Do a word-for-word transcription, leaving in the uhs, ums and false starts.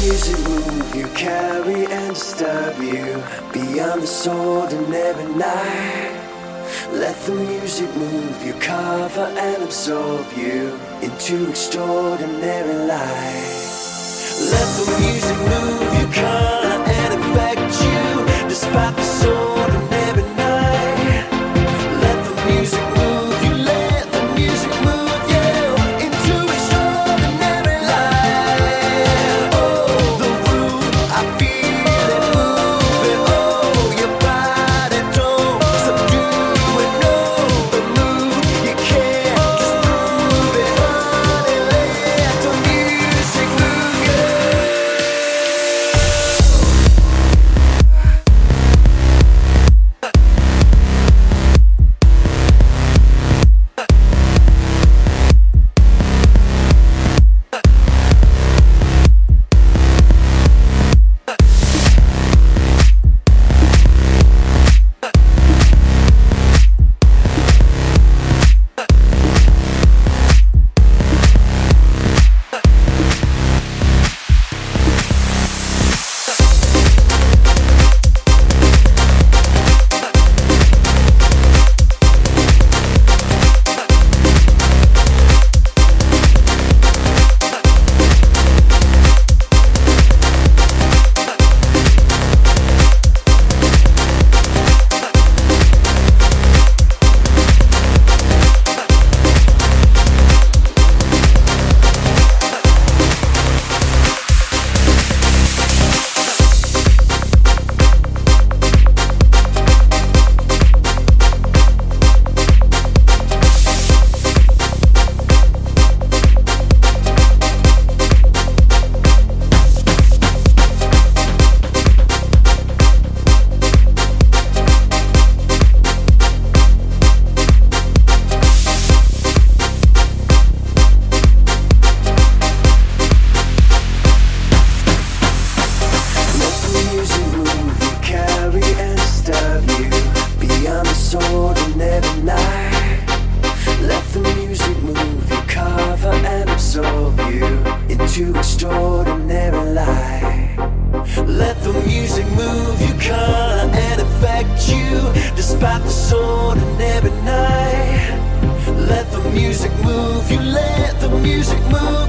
music move you, carry and disturb you beyond this ordinary night. Let the music move you, cover and absorb you into extraordinary light. Let the music move you, color and affect you despite this ordinary night. Let the music move you, let the music move you into extraordinary light. Oh, the room, I feel it moving. Oh, your body don't subdue it. No, the mood, you can't just prove it. Honey, let the music move you. Into extraordinary light. Let the music move you, color and affect you despite this ordinary night. Let the music move you, let the music move